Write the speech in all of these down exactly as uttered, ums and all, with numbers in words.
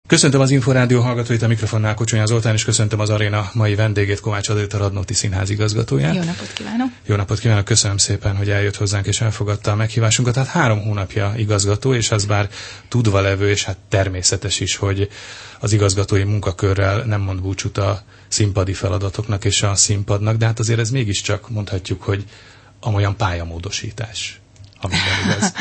Köszöntöm az Inforádió hallgatóit, a mikrofonnál Kocsonya Zoltán, és köszöntöm az Aréna mai vendégét, Kovács Adélt, a Radnóti Színház igazgatóját. Jó napot kívánok! Jó napot kívánok, köszönöm szépen, hogy eljött hozzánk és elfogadta a meghívásunkat. Tehát három hónapja igazgató, és az bár tudva levő, és hát természetes is, hogy az igazgatói munkakörrel nem mond búcsút a színpadi feladatoknak és a színpadnak, de hát azért ez mégiscsak mondhatjuk, hogy amolyan pályamódosítás, ha minden igaz.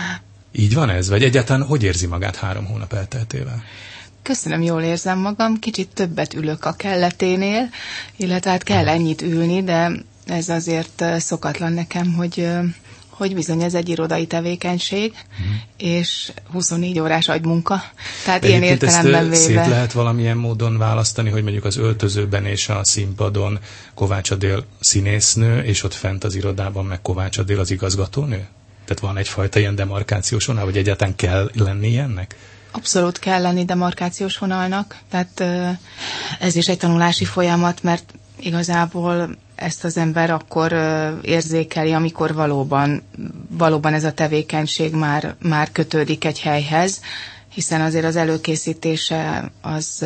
Így van ez? Vagy egyáltalán hogy érzi magát három hónap elteltével? Köszönöm, jól érzem magam. Kicsit többet ülök a kelleténél, illetve hát kell ennyit ülni, de ez azért szokatlan nekem, hogy, hogy bizony ez egy irodai tevékenység, mm. és huszonnégy órás agymunka. Tehát ilyen értelemben véve. Szét lehet valamilyen módon választani, hogy mondjuk az öltözőben és a színpadon Kovács Adél színésznő, és ott fent az irodában meg Kovács Adél az igazgatónő? Tehát van egyfajta ilyen demarkációs vonal, vagy egyáltalán kell lenni ennek? Abszolút kell lenni demarkációs vonalnak, tehát ez is egy tanulási folyamat, mert igazából ezt az ember akkor érzékeli, amikor valóban, valóban ez a tevékenység már, már kötődik egy helyhez, hiszen azért az előkészítése az,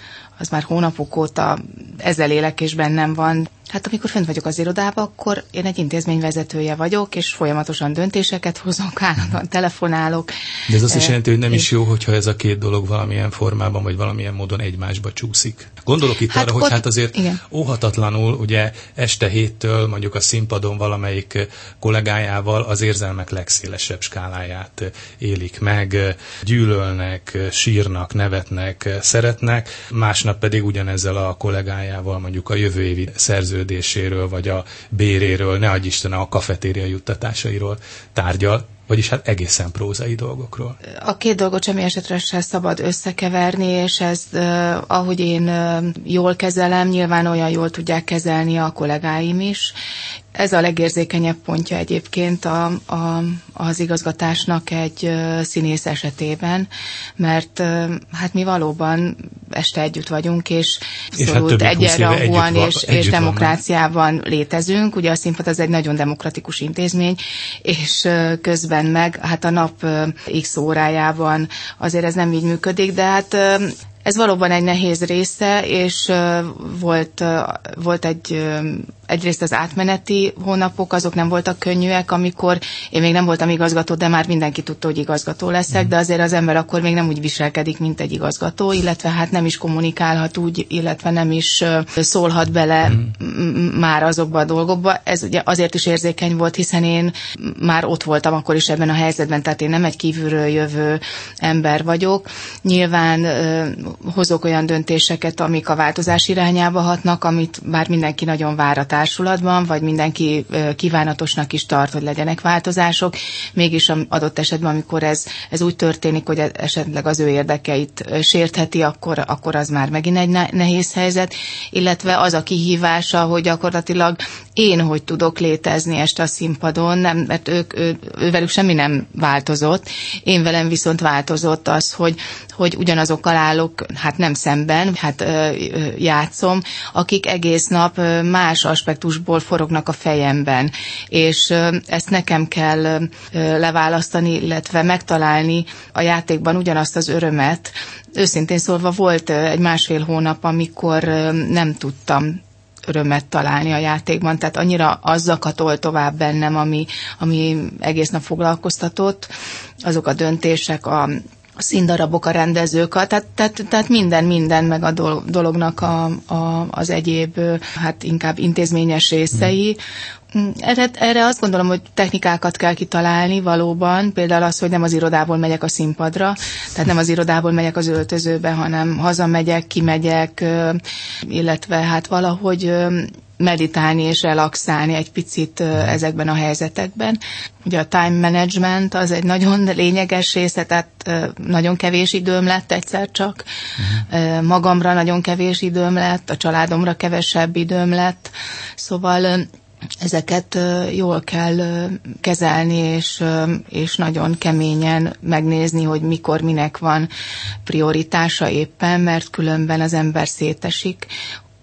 az már hónapok óta ezzel élek és bennem van. Hát amikor fent vagyok az irodában, akkor én egy intézmény vezetője vagyok, és folyamatosan döntéseket hozok, állandóan telefonálok. De ez azt is jelenti, hogy nem is jó, hogyha ez a két dolog valamilyen formában, vagy valamilyen módon egymásba csúszik. Gondolok itt hát arra, ott, hogy hát azért igen. óhatatlanul, ugye este héttől mondjuk a színpadon valamelyik kollégájával az érzelmek legszélesebb skáláját élik meg, gyűlölnek, sírnak, nevetnek, szeretnek, másnap pedig ugyanezzel a kollégájával mondjuk a jövő évi szerző vagy a béréről, ne adj Isten, a kafetéria juttatásairól tárgyal, vagyis hát egészen prózai dolgokról. A két dolgot semmi esetre sem szabad összekeverni, és ezt, uh, ahogy én uh, jól kezelem, nyilván olyan jól tudják kezelni a kollégáim is. Ez a legérzékenyebb pontja egyébként a, a, az igazgatásnak egy uh, színész esetében, mert uh, hát mi valóban este együtt vagyunk, és abszolút hát egyenrangúan és, és demokráciában van. létezünk. Ugye a színpad az egy nagyon demokratikus intézmény, és uh, közben meg hát a nap uh, x órájában azért ez nem így működik, de hát uh, ez valóban egy nehéz része, és uh, volt, uh, volt egy, uh, egyrészt az átmeneti hónapok, azok nem voltak könnyűek, amikor én még nem voltam igazgató, de már mindenki tudta, hogy igazgató leszek, de azért az ember akkor még nem úgy viselkedik, mint egy igazgató, illetve hát nem is kommunikálhat úgy, illetve nem is uh, szólhat bele m- már azokba a dolgokba. Ez ugye azért is érzékeny volt, hiszen én már ott voltam akkor is ebben a helyzetben, tehát én nem egy kívülről jövő ember vagyok. Nyilván uh, hozok olyan döntéseket, amik a változás irányába hatnak, amit bár mindenki nagyon vár a társulatban, vagy mindenki kívánatosnak is tart, hogy legyenek változások, mégis adott esetben, amikor ez, ez úgy történik, hogy esetleg az ő érdekeit sértheti, akkor, akkor az már megint egy nehéz helyzet, illetve az a kihívása, hogy gyakorlatilag én hogy tudok létezni este a színpadon, nem, mert ők, ő, ővelük semmi nem változott, én velem viszont változott az, hogy, hogy ugyanazokkal állok, hát nem szemben, hát ö, ö, játszom, akik egész nap ö, más aspektusból forognak a fejemben, és ö, ezt nekem kell ö, leválasztani, illetve megtalálni a játékban ugyanazt az örömet. Őszintén szólva volt ö, egy másfél hónap, amikor ö, nem tudtam örömet találni a játékban, tehát annyira az zakatol tovább bennem, ami, ami egész nap foglalkoztatott, azok a döntések, a a színdarabok, a rendezők, tehát, tehát, tehát minden, minden, meg a dolognak a, a, az egyéb, hát inkább intézményes részei. Erre, erre azt gondolom, hogy technikákat kell kitalálni valóban, például az, hogy nem az irodából megyek a színpadra, tehát nem az irodából megyek az öltözőbe, hanem hazamegyek, kimegyek, illetve hát valahogy meditálni és relaxálni egy picit ezekben a helyzetekben. Ugye a time management az egy nagyon lényeges része, tehát nagyon kevés időm lett egyszer csak, uh-huh. magamra nagyon kevés időm lett, a családomra kevesebb időm lett, szóval ezeket jól kell kezelni, és, és nagyon keményen megnézni, hogy mikor minek van prioritása éppen, mert különben az ember szétesik.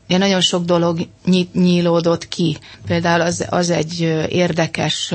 ugye nagyon sok dolog nyit, nyílódott ki. Például az, az egy érdekes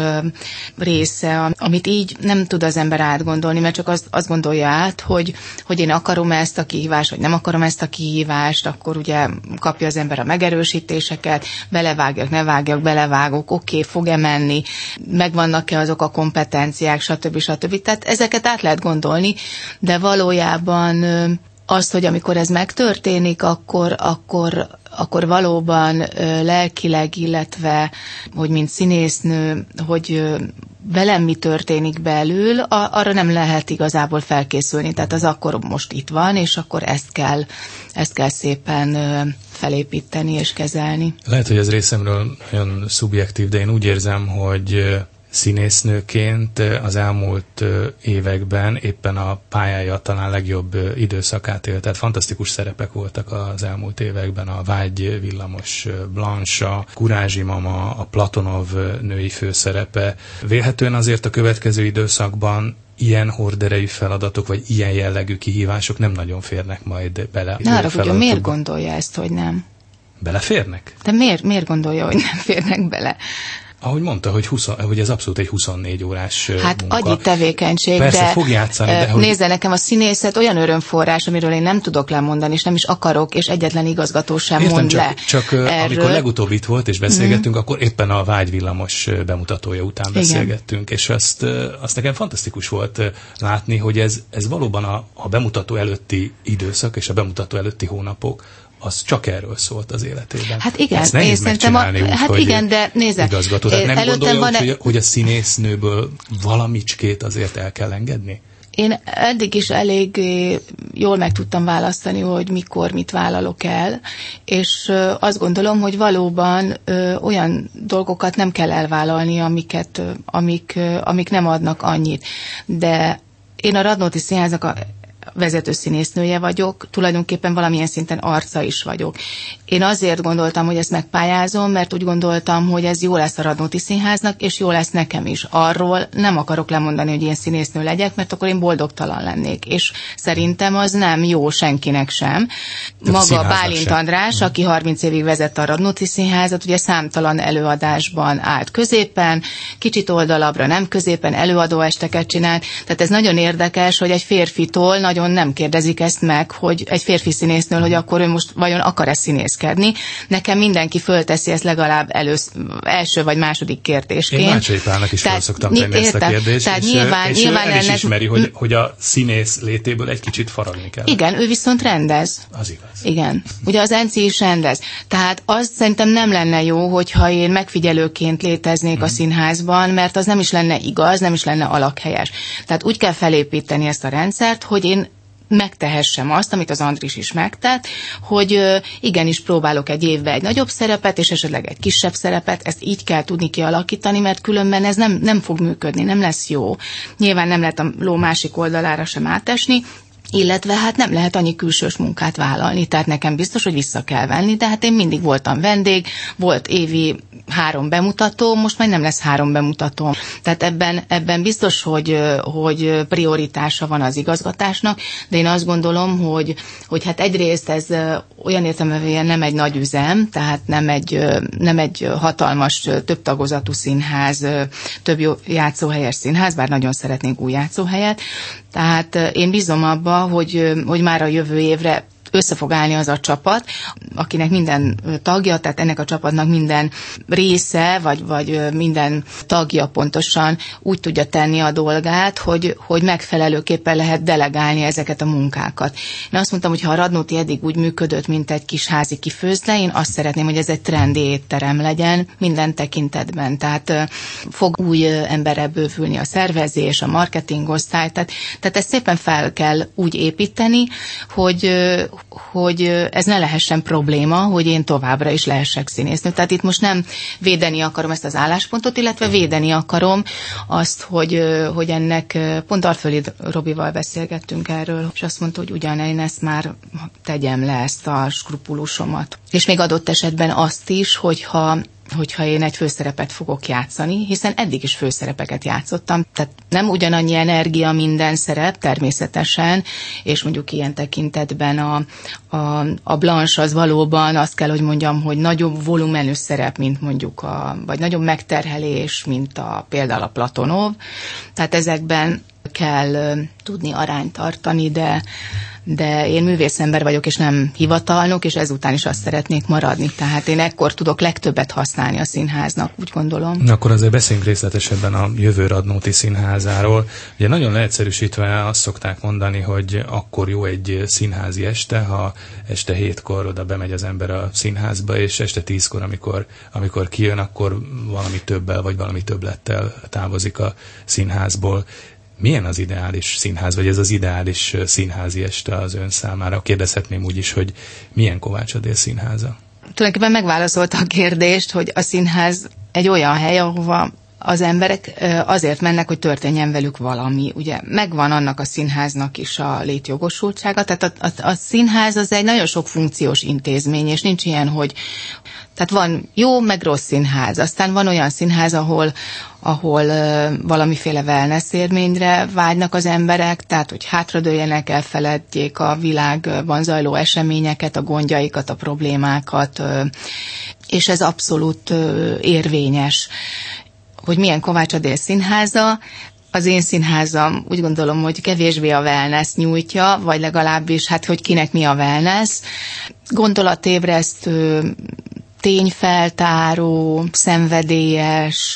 része, amit így nem tud az ember átgondolni, mert csak azt, azt gondolja át, hogy, hogy én akarom ezt a kihívást, vagy nem akarom ezt a kihívást, akkor ugye kapja az ember a megerősítéseket, belevágjak, ne vágjak, belevágok, oké, okay, fog-e menni, megvannak-e azok a kompetenciák, stb. stb. Tehát ezeket át lehet gondolni, de valójában az, hogy amikor ez megtörténik, akkor, akkor, akkor valóban lelkileg, illetve, hogy mint színésznő, hogy velem mi történik belül, arra nem lehet igazából felkészülni. Tehát az akkor most itt van, és akkor ezt kell, ezt kell szépen felépíteni és kezelni. Lehet, hogy ez részemről nagyon szubjektív, de én úgy érzem, hogy színésznőként az elmúlt években éppen a pályája talán legjobb időszakát élt. Tehát fantasztikus szerepek voltak az elmúlt években. A Vágy villamos Blanche, a Kurázsi mama, a Platonov női főszerepe. Vélhetően azért a következő időszakban ilyen horderejű feladatok, vagy ilyen jellegű kihívások nem nagyon férnek majd bele. De arra, hogy miért gondolja ezt, hogy nem? Beleférnek? De miért, miért gondolja, hogy nem férnek bele? Ahogy mondta, hogy, húsz, hogy ez abszolút egy huszonnégy órás hát munka. agyi tevékenység, persze, de fog játszani, de hogy... nézze, nekem a színészet olyan örömforrás, amiről én nem tudok lemondani, és nem is akarok, és egyetlen igazgató sem Értem, mond csak, le csak erről. Amikor legutóbb itt volt, és beszélgettünk, mm. akkor éppen a Vágyvillamos bemutatója után beszélgettünk, igen. És azt, azt nekem fantasztikus volt látni, hogy ez, ez valóban a, a bemutató előtti időszak, és a bemutató előtti hónapok, az csak erről szólt az életében. Hát igen, ezt nehéz megcsinálni a, úgy, hát hogy igen, de nézze, igazgató. Tehát nem gondolja, van úgy, e... hogy, hogy a színésznőből valamicskét azért el kell engedni? Én eddig is elég jól meg tudtam választani, hogy mikor mit vállalok el, és azt gondolom, hogy valóban olyan dolgokat nem kell elvállalni, amiket, amik, amik nem adnak annyit. De én a Radnóti Színháznak a vezető színésznője vagyok, tulajdonképpen valamilyen szinten arca is vagyok. Én azért gondoltam, hogy ezt megpályázom, mert úgy gondoltam, hogy ez jó lesz a Radnóti Színháznak, és jó lesz nekem is. Arról nem akarok lemondani, hogy ilyen színésznő legyek, mert akkor én boldogtalan lennék. És szerintem az nem jó senkinek sem. De maga Bálint sem. András, aki harminc évig vezette a Radnóti Színházat, ugye számtalan előadásban állt középen, kicsit oldalabbra nem középen, előadóesteket csinált. Tehát ez nagyon érdekes, hogy egy férfitól nagyon nem kérdezik ezt meg, hogy egy férfi színésznől, hogy akkor ő most vajon akar-e színészkedni. Nekem mindenki fölteszi ezt legalább elősz, első vagy második kérdésként. Én Mácsai Pálnak is fel szoktam tenni ezt a kérdést, tehát és, nyilván, és nyilván el is ennek... ismeri, hogy, hogy a színész létéből egy kicsit faragni kell. Igen, ő viszont rendez. Az igaz. Igen. Ugye az Enci is rendez. Tehát az szerintem nem lenne jó, hogyha én megfigyelőként léteznék hmm. a színházban, mert az nem is lenne igaz, nem is lenne alakhelyes. Tehát úgy kell felépíteni ezt a rendszert, hogy én megtehessem azt, amit az Andris is megtett, hogy igenis próbálok egy évben egy nagyobb szerepet, és esetleg egy kisebb szerepet, ezt így kell tudni kialakítani, mert különben ez nem, nem fog működni, nem lesz jó. Nyilván nem lehet a ló másik oldalára sem átesni, illetve hát nem lehet annyi külsős munkát vállalni, tehát nekem biztos, hogy vissza kell venni, de hát én mindig voltam vendég, volt évi három bemutató, most majd nem lesz három bemutató. Tehát ebben, ebben biztos, hogy, hogy prioritása van az igazgatásnak, de én azt gondolom, hogy, hogy hát egyrészt ez olyan értelemben nem egy nagy üzem, tehát nem egy, nem egy hatalmas, több tagozatú színház, több játszóhelyes színház, bár nagyon szeretnénk új játszóhelyet. Tehát én bízom abba, hogy, hogy már a jövő évre össze fog állni az a csapat, akinek minden tagja, tehát ennek a csapatnak minden része, vagy, vagy minden tagja pontosan úgy tudja tenni a dolgát, hogy, hogy megfelelőképpen lehet delegálni ezeket a munkákat. Én azt mondtam, hogy ha a Radnóti eddig úgy működött, mint egy kis házi kifőzde, én azt szeretném, hogy ez egy trendi étterem legyen minden tekintetben. Tehát fog új emberre bővülni a szervezés, a marketing osztály, tehát, tehát ezt szépen fel kell úgy építeni, hogy hogy ez ne lehessen probléma, hogy én továbbra is lehessek színésznő. Tehát itt most nem védeni akarom ezt az álláspontot, illetve védeni akarom azt, hogy, hogy ennek, pont Artföldi Robival beszélgettünk erről, és azt mondta, hogy ugyan én ezt már tegyem le, ezt a skrupulusomat. És még adott esetben azt is, hogyha hogyha én egy főszerepet fogok játszani, hiszen eddig is főszerepeket játszottam, tehát nem ugyanannyi energia minden szerep természetesen, és mondjuk ilyen tekintetben a, a, a Blanche az valóban azt kell, hogy mondjam, hogy nagyobb volumenű szerep, mint mondjuk a, vagy nagyobb megterhelés, mint a, például a Platonov, tehát ezekben kell tudni arányt tartani, de de én művészember vagyok, és nem hivatalnok, és ezután is azt szeretnék maradni. Tehát én ekkor tudok legtöbbet használni a színháznak, úgy gondolom. Na, akkor azért beszéljünk részletesebben a jövő Radnóti Színházáról. Ugye nagyon leegyszerűsítve azt szokták mondani, hogy akkor jó egy színházi este, ha este hétkor oda bemegy az ember a színházba, és este tízkor, amikor, amikor kijön, akkor valami többel, vagy valami többlettel távozik a színházból. Milyen az ideális színház, vagy ez az ideális színházi este az ön számára? Kérdezhetném úgy is, hogy milyen Kovács Adél színháza? Tulajdonképpen megválaszolta a kérdést, hogy a színház egy olyan hely, ahova az emberek azért mennek, hogy történjen velük valami. Ugye megvan annak a színháznak is a létjogosultsága, tehát a, a, a színház az egy nagyon sok funkciós intézmény, és nincs ilyen, hogy tehát van jó, meg rossz színház. Aztán van olyan színház, ahol, ahol uh, valamiféle wellness élményre vágynak az emberek, tehát hogy hátradőljenek, elfeledjék a világban zajló eseményeket, a gondjaikat, a problémákat, uh, és ez abszolút uh, érvényes. Hogy milyen Kovács Adél színháza, az én színházam úgy gondolom, hogy kevésbé a wellness nyújtja, vagy legalábbis, hát hogy kinek mi a wellness. Gondolatébresztő, tényfeltáró, szenvedélyes,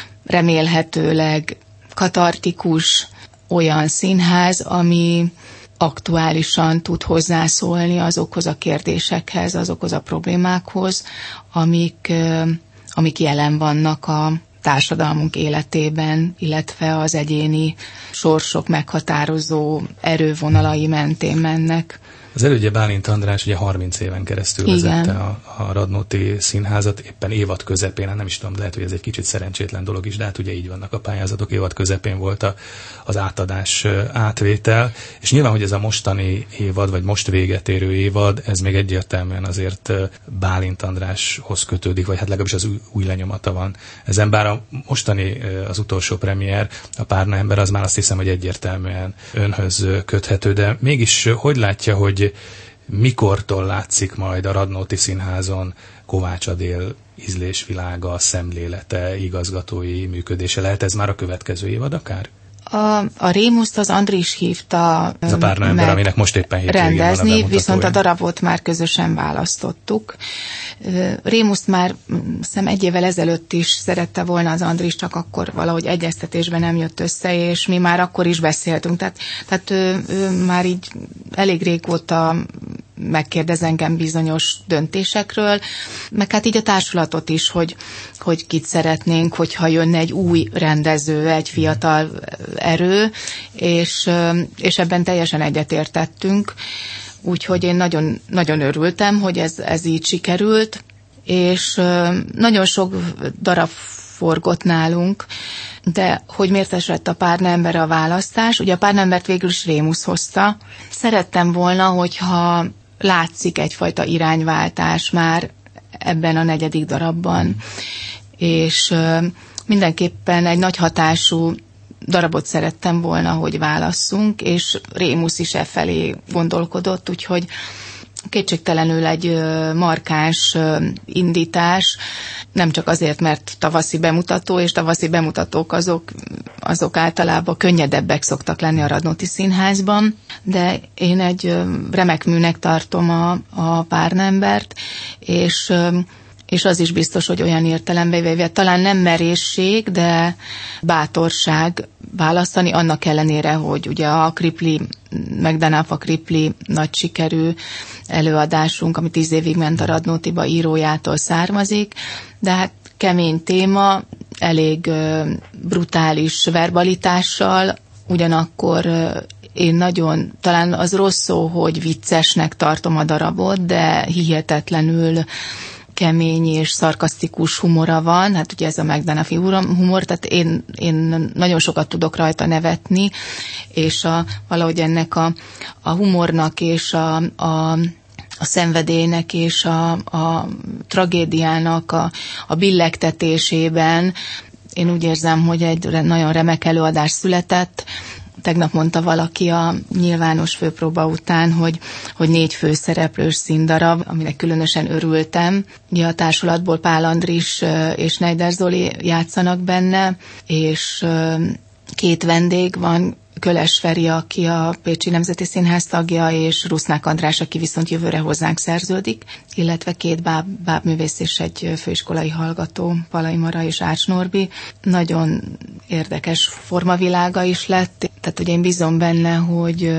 remélhetőleg katartikus olyan színház, ami aktuálisan tud hozzászólni azokhoz a kérdésekhez, azokhoz a problémákhoz, amik, amik jelen vannak a társadalmunk életében, illetve az egyéni sorsok meghatározó erővonalai mentén mennek. Az elődje Bálint András ugye harminc éven keresztül Igen. vezette a, a Radnóti Színházat, éppen évad közepén, nem is tudom, lehet, hogy ez egy kicsit szerencsétlen dolog is, de hát ugye így vannak a pályázatok, évad közepén volt a, az átadás átvétel, és nyilván, hogy ez a mostani évad, vagy most véget érő évad, ez még egyértelműen azért Bálint Andráshoz kötődik, vagy hát legalábbis az új, új lenyomata van ezen, bár a mostani, az utolsó premier, a Párna ember, az már azt hiszem, hogy egyértelműen önhöz köthető, de mégis hogy látja, hogy mikortól látszik majd a Radnóti Színházon Kovács Adél ízlésvilága, szemlélete, igazgatói működése? Lehet ez már a következő évad akár? A, a Rémuszt az Andris hívta ez a Párna ember, aminek most éppen rendezni, a viszont a darabot már közösen választottuk. Rémuszt már szem egy évvel ezelőtt is szerette volna az Andris, csak akkor valahogy egyeztetésben nem jött össze, és mi már akkor is beszéltünk. Tehát, tehát ő, ő már így elég régóta megkérdez engem bizonyos döntésekről, meg hát így a társulatot is, hogy, hogy kit szeretnénk, hogyha jönne egy új rendező, egy fiatal erő, és, és ebben teljesen egyetértettünk. Úgyhogy én nagyon, nagyon örültem, hogy ez, ez így sikerült, és nagyon sok darab forgott nálunk, de hogy miért esett a Párna ember a választás? Ugye a Párna embert végül is Rémusz hozta. Szerettem volna, hogyha látszik egyfajta irányváltás már ebben a negyedik darabban, és mindenképpen egy nagy hatású darabot szerettem volna, hogy válasszunk, és Rémusz is e felé gondolkodott, úgyhogy kétségtelenül egy markáns indítás, nem csak azért, mert tavaszi bemutató, és tavaszi bemutatók azok, azok általában könnyedebbek szoktak lenni a Radnóti Színházban, de én egy remek műnek tartom a, a Párna embert, és és az is biztos, hogy olyan értelembe véve, talán nem merészség, de bátorság választani, annak ellenére, hogy ugye a Kripli, Megdanáfa Kripli nagy sikerű előadásunk, ami tíz évig ment a Radnótiba, írójától származik, de hát kemény téma, elég brutális verbalitással, ugyanakkor én nagyon, talán az rossz szó, hogy viccesnek tartom a darabot, de hihetetlenül kemény és szarkasztikus humora van, hát ugye ez a Megdanáfi humor, tehát én, én nagyon sokat tudok rajta nevetni, és a, valahogy ennek a, a humornak és a, a, a szenvedélynek és a, a tragédiának a, a billegtetésében. Én úgy érzem, hogy egy nagyon remek előadás született. Tegnap mondta valaki a nyilvános főpróba után, hogy, hogy négy főszereplős színdarab, aminek különösen örültem. Ugye a társulatból Pál Andris és Neider Zoli játszanak benne, és két vendég van, Köles Feri, aki a Pécsi Nemzeti Színház tagja, és Rusznák András, aki viszont jövőre hozzánk szerződik, illetve két báb, bábművész és egy főiskolai hallgató, Palai Mara és Ács Norbi. Nagyon érdekes formavilága is lett, tehát ugye én bízom benne, hogy,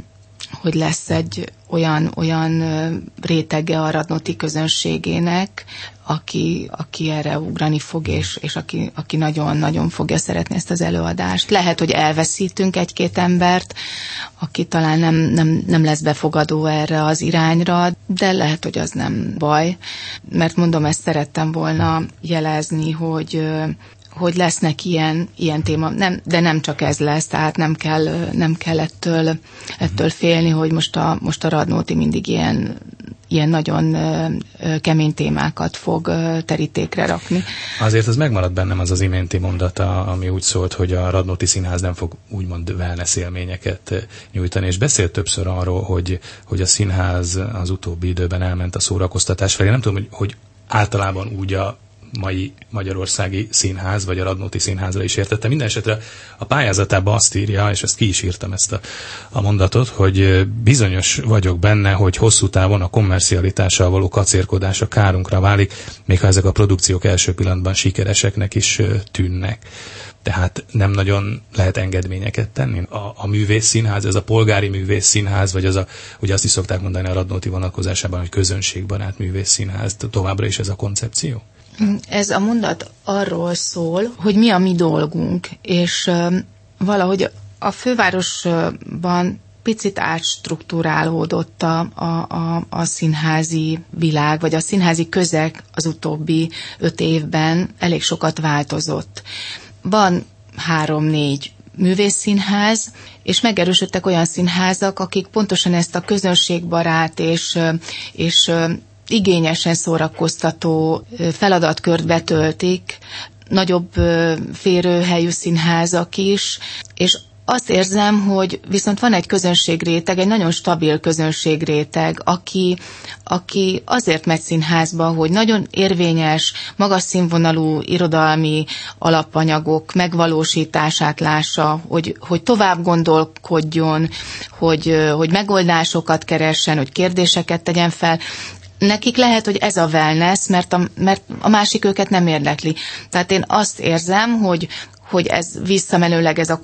hogy lesz egy olyan, olyan rétege a radnóti közönségének, aki, aki erre ugrani fog, és, és aki, aki nagyon-nagyon fogja szeretni ezt az előadást. Lehet, hogy elveszítünk egy-két embert, aki talán nem, nem, nem lesz befogadó erre az irányra, de lehet, hogy az nem baj. Mert mondom, ezt szerettem volna jelezni, hogy hogy lesznek ilyen, ilyen téma, nem, de nem csak ez lesz, tehát nem kell, nem kell ettől, ettől félni, hogy most a, most a Radnóti mindig ilyen, ilyen nagyon kemény témákat fog terítékre rakni. Azért az megmaradt bennem az az iménti mondata, ami úgy szólt, hogy a Radnóti Színház nem fog úgymond wellness élményeket nyújtani, és beszélt többször arról, hogy, hogy a színház az utóbbi időben elment a szórakoztatás felé. Nem tudom, hogy, hogy általában úgy a mai magyarországi színház, vagy a Radnóti Színházra is értette. Minden esetre a pályázatában azt írja, és ezt ki is írtam ezt a, a mondatot, hogy bizonyos vagyok benne, hogy hosszú távon a kommercialitással való kacérkodás a kárunkra válik, még ha ezek a produkciók első pillanatban sikereseknek is tűnnek. Tehát nem nagyon lehet engedményeket tenni. A, a művészszínház, ez a polgári művészszínház, vagy az a, ugye azt is szokták mondani a Radnóti vonatkozásában, hogy közönségbarát művészszínház, továbbra is ez a koncepció? Ez a mondat arról szól, hogy mi a mi dolgunk, és valahogy a fővárosban picit átstruktúrálódott a, a, a, a színházi világ, vagy a színházi közeg az utóbbi öt évben elég sokat változott. Van három-négy művészszínház, és megerősödtek olyan színházak, akik pontosan ezt a közönségbarát és, és igényesen szórakoztató feladatkört betöltik, nagyobb férőhelyű színházak is, és azt érzem, hogy viszont van egy közönségréteg, egy nagyon stabil közönségréteg, aki, aki azért megy színházba, hogy nagyon érvényes, magas színvonalú irodalmi alapanyagok megvalósítását lássa, hogy, hogy tovább gondolkodjon, hogy, hogy megoldásokat keressen, hogy kérdéseket tegyen fel. Nekik lehet, hogy ez a wellness, mert a, mert a másik őket nem érdekli. Tehát én azt érzem, hogy hogy ez visszamenőleg ez a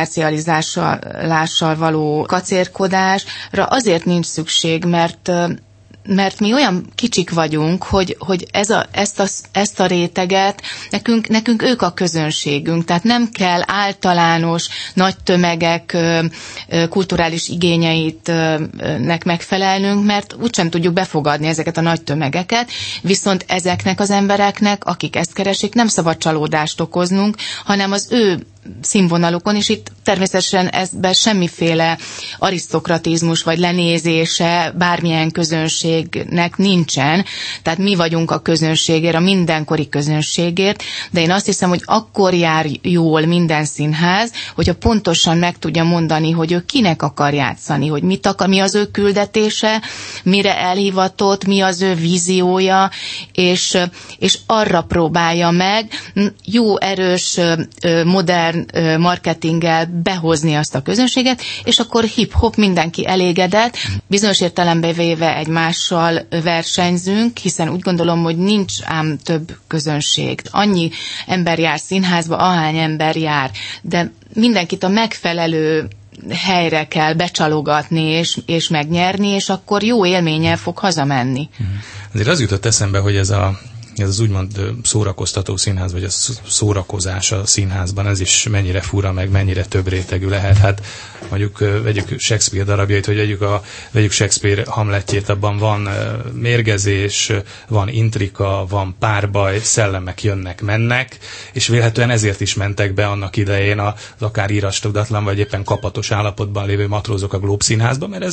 kommercializálással való kacérkodásra azért nincs szükség, mert mert mi olyan kicsik vagyunk, hogy, hogy ez a, ezt, a, ezt a réteget, nekünk, nekünk ők a közönségünk, tehát nem kell általános nagy tömegek kulturális igényeitnek megfelelnünk, mert úgysem tudjuk befogadni ezeket a nagy tömegeket, viszont ezeknek az embereknek, akik ezt keresik, nem szabad csalódást okoznunk, hanem az ő színvonalukon, és itt természetesen ezben semmiféle arisztokratizmus vagy lenézése bármilyen közönségnek nincsen, tehát mi vagyunk a közönségért, a mindenkori közönségért, de én azt hiszem, hogy akkor jár jól minden színház, hogyha pontosan meg tudja mondani, hogy ő kinek akar játszani, hogy mit akar, mi az ő küldetése, mire elhivatott, mi az ő víziója, és, és arra próbálja meg jó, erős, modern marketinggel behozni azt a közönséget, és akkor hip-hop mindenki elégedett, bizonyos értelembe véve egymással versenyzünk, hiszen úgy gondolom, hogy nincs ám több közönség. Annyi ember jár színházba, ahány ember jár, de mindenkit a megfelelő helyre kell becsalogatni és, és megnyerni, és akkor jó élménnyel fog hazamenni. Azért az jutott eszembe, hogy ez a ez az úgymond szórakoztató színház, vagy a szórakozás a színházban, ez is mennyire fura, meg mennyire több rétegű lehet. Hát mondjuk vegyük Shakespeare darabjait, hogy vegyük, a, vegyük Shakespeare Hamletjét, abban van mérgezés, van intrika, van párbaj, szellemek jönnek, mennek, és vélhetően ezért is mentek be annak idején az akár írástudatlan, vagy éppen kapatos állapotban lévő matrózok a Globe Színházba, mert ez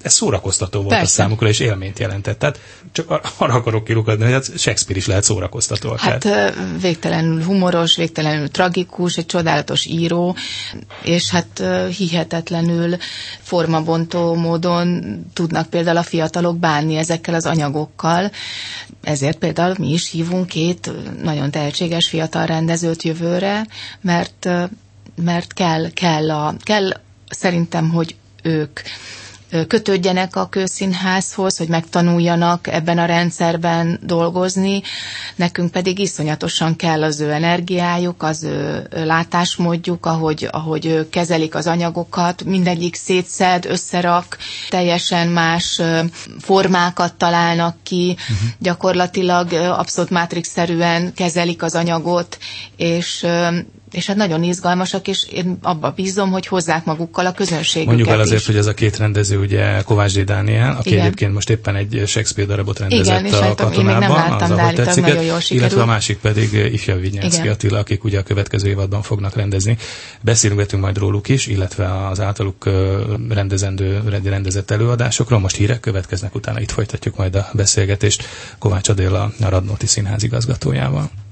ez szórakoztató volt Persze. a számukra, és élményt jelentett. Tehát csak arra akarok kilukadni, hogy hát Shakespeare is lehet szórakoztató. Hát tehát. végtelenül humoros, végtelenül tragikus, egy csodálatos író, és hát hihetetlenül formabontó módon tudnak például a fiatalok bánni ezekkel az anyagokkal. Ezért például mi is hívunk két nagyon tehetséges fiatal rendezőt jövőre, mert, mert kell, kell, a, kell szerintem, hogy ők kötődjenek a Kőszínházhoz, hogy megtanuljanak ebben a rendszerben dolgozni, nekünk pedig iszonyatosan kell az ő energiájuk, az ő látásmódjuk, ahogy, ahogy ők kezelik az anyagokat, mindegyik szétszed, összerak, teljesen más formákat találnak ki, uh-huh. gyakorlatilag abszolút mátrix-szerűen kezelik az anyagot, és és hát nagyon izgalmasak, és én abba bízom, hogy hozzák magukkal a közönségüket. Mondjuk el azért, is. hogy ez a két rendező, ugye Kovács D. Dániel, aki igen. egyébként most éppen egy Shakespeare darabot rendezett igen, a Katonában, én még nem láttam, az, ahogy tetszik, nagyon jól illetve a másik pedig Ifjabb Vignyánszky Attila, akik ugye a következő évadban fognak rendezni. Beszélgetünk majd róluk is, illetve az általuk rendezendő, rendezett előadásokról. Most hírek következnek, utána itt folytatjuk majd a beszélgetést Kovács Adél, a Radnóti Színház igazgatójával.